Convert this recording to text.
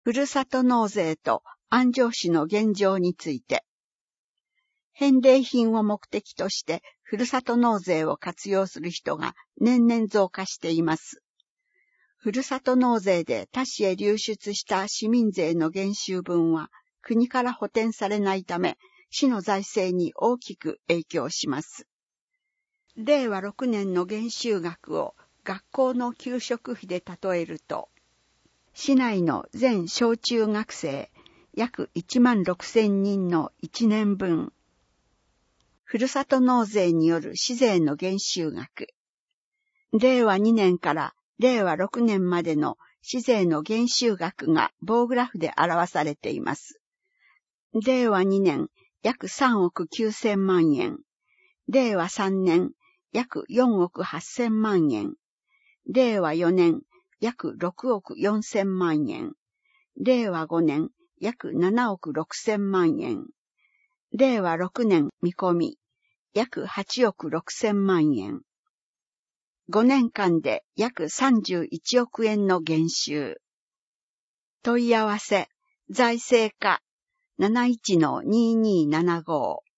ふるさと納税と安城市の現状について、返礼品を目的としてふるさと納税を活用する人が年々増加しています。ふるさと納税で他市へ流出した市民税の減収分は国から補填されないため、市の財政に大きく影響します。令和6年の減収額を学校の給食費で例えると、市内の全小中学生約16,000人の1年分、ふるさと納税による市税の減収額、令和2年から令和6年までの市税の減収額が棒グラフで表されています。令和2年約3億9,000万円、令和3年約4億8,000万円、令和4年約6億4,000万円、令和5年約7億6,000万円、令和6年見込み約8億6,000万円。5年間で約31億円の減収。問い合わせ、財政課 71-2275